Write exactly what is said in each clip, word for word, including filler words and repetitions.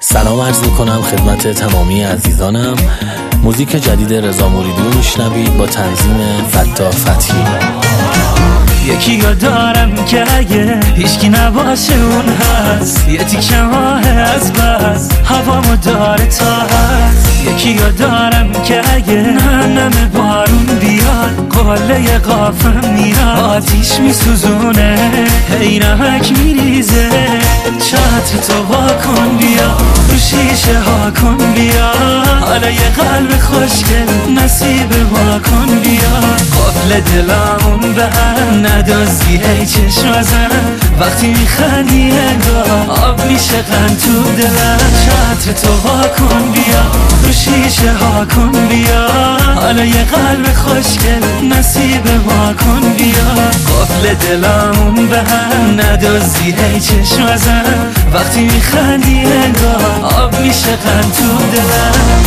سلام عرض میکنم خدمت تمامی عزیزانم. موزیک جدید رضا موریدی رو میشنوید با تنظیم فتاح فتحی. یکی رو دارم که اگه هیچکی نباشه اون هست، یه تیکه ماه از بس هوامو داره تا هست. یکی رو دارم که اگه نمنم بارون بیاد قله قافم میاد، آتیش میسوزونه هی نمک میریزه. چتر تو واکن بیا، رو شیشه ها کن بیا، حالا یه قلب خوشگل نصیب ما کن بیا. قفل دلامون به هم ندازی هی چشم ازن، وقتی میخندی انگار آب میشه قند تو دلم. چتر تو واکن بیا، رو شیشه ها کن بیا، حالا یه قلب خوشگل نصیب ما کن بیا. قفل دلامون به هم ندازی هی چشم ازن، وقتی میخندی انگار آب میشه قند تو دلم.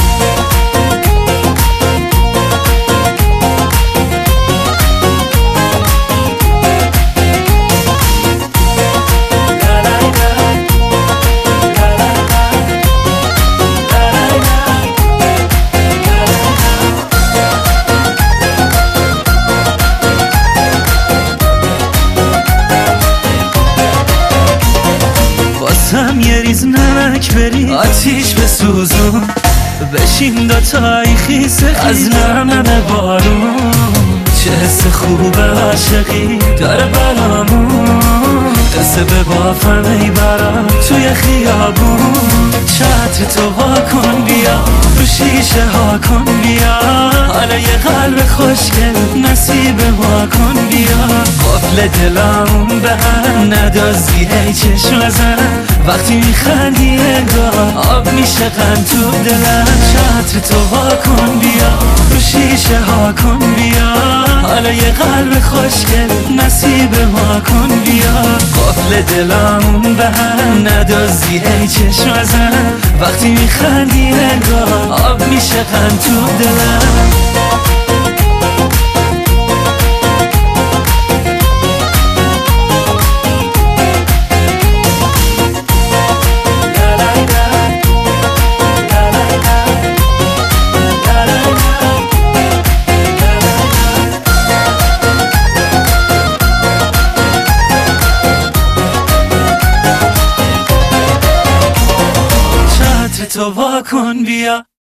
هم یه ریز نمک بری آتیش بسوزون، بشین دوتایی خیسه از نمنم بارون. چه حس خوبه عاشقی داره برامون، قصه به بافم ای برام توی خیابون. چتر تو واکن بیا، رو شیشه ها کن بیا، حالا یه قلب خوشگل نصیب ما کن بیا. قفل دلامون به هم ندازی هی چشم ازن، وقتی میخندی انگار آب میشه قند تو دلم. چتر تو واکن بیا، رو شیشه ها کن بیا، حالا یه قلب خوشگل نصیب ما کن بیا. قفل دلامون به هم ندازی هی چشم ازن، وقتی میخندی انگار آب میشه قند تو دلم. تو واکن بیا.